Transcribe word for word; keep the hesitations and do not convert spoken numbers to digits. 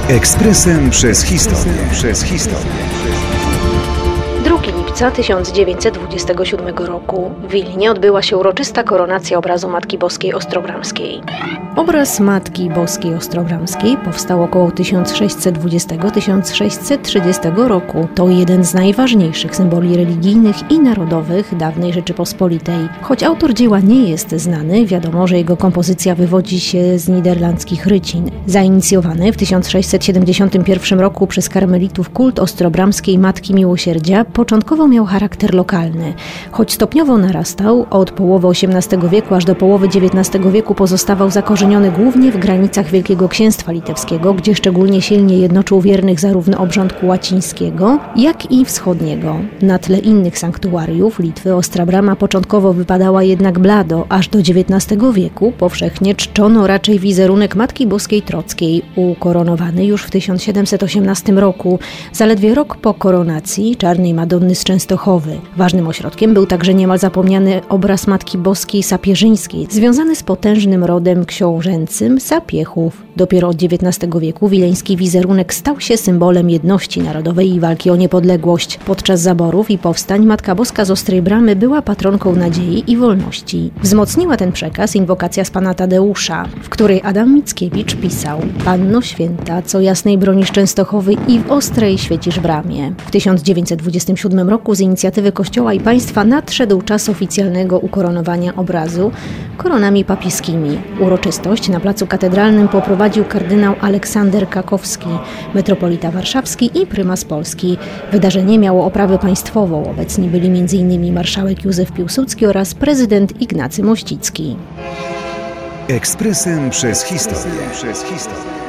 Ekspresem przez historię. Przez historię. drugiego lipca tysiąc dziewięćset dwudziestego siódmego roku w Wilnie odbyła się uroczysta koronacja obrazu Matki Boskiej Ostrogramskiej. Obraz Matki Boskiej Ostrogramskiej powstał około tysiąc sześćset dwudziestego do tysiąc sześćset trzydziestego roku. To jeden z najważniejszych symboli religijnych i narodowych dawnej Rzeczypospolitej. Choć autor dzieła nie jest znany, wiadomo, że jego kompozycja wywodzi się z niderlandzkich Rycin. Zainicjowany w tysiąc sześćset siedemdziesiątym pierwszym roku przez karmelitów kult ostrogramskiej Matki Miłosierdzia początkowo miał charakter lokalny, choć stopniowo narastał. Od połowy osiemnastego wieku aż do połowy dziewiętnastego wieku pozostawał zakorzeniony głównie w granicach Wielkiego Księstwa Litewskiego, gdzie szczególnie silnie jednoczył wiernych zarówno obrządku łacińskiego, jak i wschodniego. Na tle innych sanktuariów Litwy Ostra Brama początkowo wypadała jednak blado. Aż do dziewiętnastego wieku powszechnie czczono raczej wizerunek Matki Boskiej Trockiej, ukoronowany już w tysiąc siedemset osiemnastym roku, zaledwie rok po koronacji Czarnej Madonny z Częstochowy. Ważnym ośrodkiem był także niemal zapomniany obraz Matki Boskiej Sapieżyńskiej, związany z potężnym rodem książęcym Sapiehów. Dopiero od dziewiętnastego wieku wileński wizerunek stał się symbolem jedności narodowej i walki o niepodległość. Podczas zaborów i powstań Matka Boska z Ostrej Bramy była patronką nadziei i wolności. Wzmocniła ten przekaz inwokacja z Pana Tadeusza, w której Adam Mickiewicz pisał: Panno Święta, co jasnej bronisz Częstochowy i w Ostrej świecisz bramie. W tysiąc dziewięćset dwudziestym siódmym roku z inicjatywy Kościoła i państwa nadszedł czas oficjalnego ukoronowania obrazu koronami papieskimi. Uroczystość na placu katedralnym poprowadził kardynał Aleksander Kakowski, metropolita warszawski i prymas Polski. Wydarzenie miało oprawę państwową. Obecni byli m in marszałek Józef Piłsudski oraz prezydent Ignacy Mościcki. Ekspresem przez historię. Przez historię.